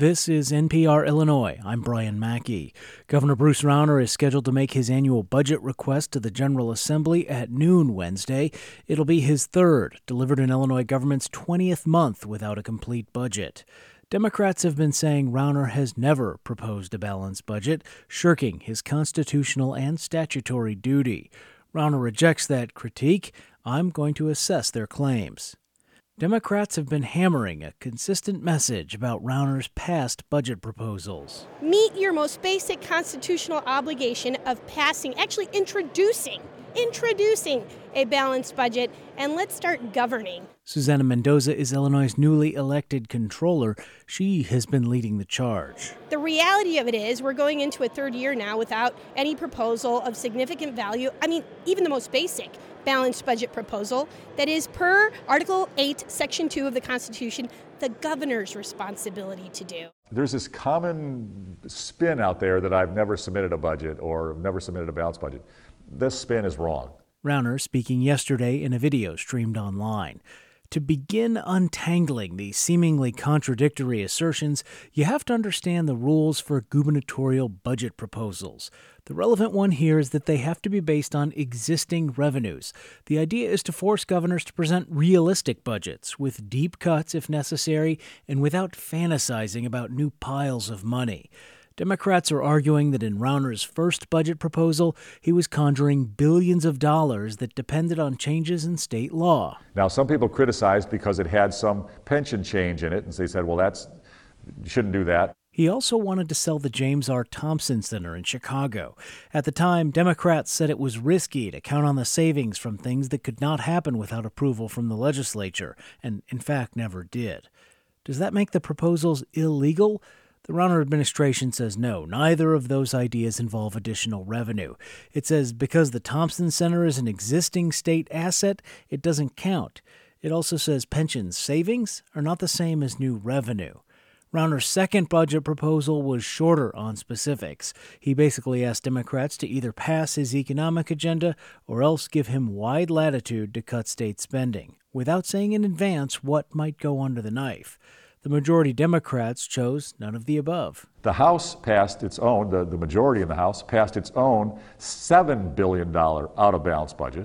This is NPR Illinois. I'm Brian Mackey. Governor Bruce Rauner is scheduled to make his annual budget request to the General Assembly at noon Wednesday. It'll be his third, delivered in Illinois government's 20th month without a complete budget. Democrats have been saying Rauner has never proposed a balanced budget, shirking his constitutional and statutory duty. Rauner rejects that critique. I'm going to assess their claims. Democrats have been hammering a consistent message about Rauner's past budget proposals. Meet your most basic constitutional obligation of introducing a balanced budget, and let's start governing. Susana Mendoza is Illinois' newly elected controller. She has been leading the charge. The reality of it is we're going into a third year now without any proposal of significant value. Even the most basic balanced budget proposal that is, per Article 8, Section 2 of the Constitution, the governor's responsibility to do. There's this common spin out there that I've never submitted a budget or never submitted a balanced budget. This spin is wrong. Rauner speaking yesterday in a video streamed online. To begin untangling these seemingly contradictory assertions, you have to understand the rules for gubernatorial budget proposals. The relevant one here is that they have to be based on existing revenues. The idea is to force governors to present realistic budgets, with deep cuts if necessary, and without fantasizing about new piles of money. Democrats are arguing that in Rauner's first budget proposal, he was conjuring billions of dollars that depended on changes in state law. Now, some people criticized because it had some pension change in it, and they said, well, you shouldn't do that. He also wanted to sell the James R. Thompson Center in Chicago. At the time, Democrats said it was risky to count on the savings from things that could not happen without approval from the legislature, and in fact never did. Does that make the proposals illegal? The Rauner administration says no, neither of those ideas involve additional revenue. It says because the Thompson Center is an existing state asset, it doesn't count. It also says pension savings are not the same as new revenue. Rauner's second budget proposal was shorter on specifics. He basically asked Democrats to either pass his economic agenda or else give him wide latitude to cut state spending, without saying in advance what might go under the knife. The majority Democrats chose none of the above. The House passed its own, the majority in the House passed its own $7 billion out-of-balance budget.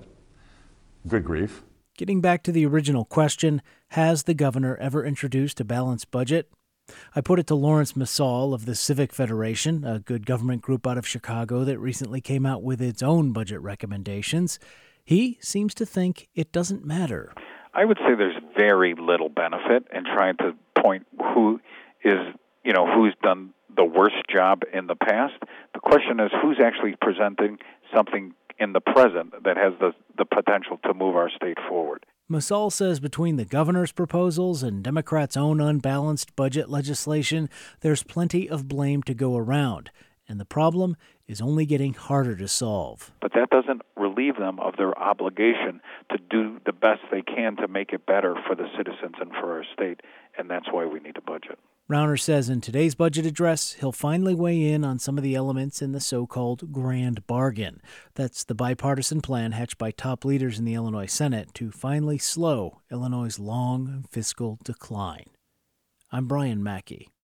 Good grief. Getting back to the original question, has the governor ever introduced a balanced budget? I put it to Lawrence Masal of the Civic Federation, a good government group out of Chicago that recently came out with its own budget recommendations. He seems to think it doesn't matter. I would say there's very little benefit in trying to point who's done the worst job in the past. The question is who's actually presenting something in the present that has the potential to move our state forward. Masal says between the governor's proposals and Democrats' own unbalanced budget legislation, there's plenty of blame to go around, and the problem is only getting harder to solve. But that doesn't relieve them of their obligation to do the best they can to make it better for the citizens and for our state, and that's why we need a budget. Rauner says in today's budget address, he'll finally weigh in on some of the elements in the so-called grand bargain. That's the bipartisan plan hatched by top leaders in the Illinois Senate to finally slow Illinois' long fiscal decline. I'm Brian Mackey.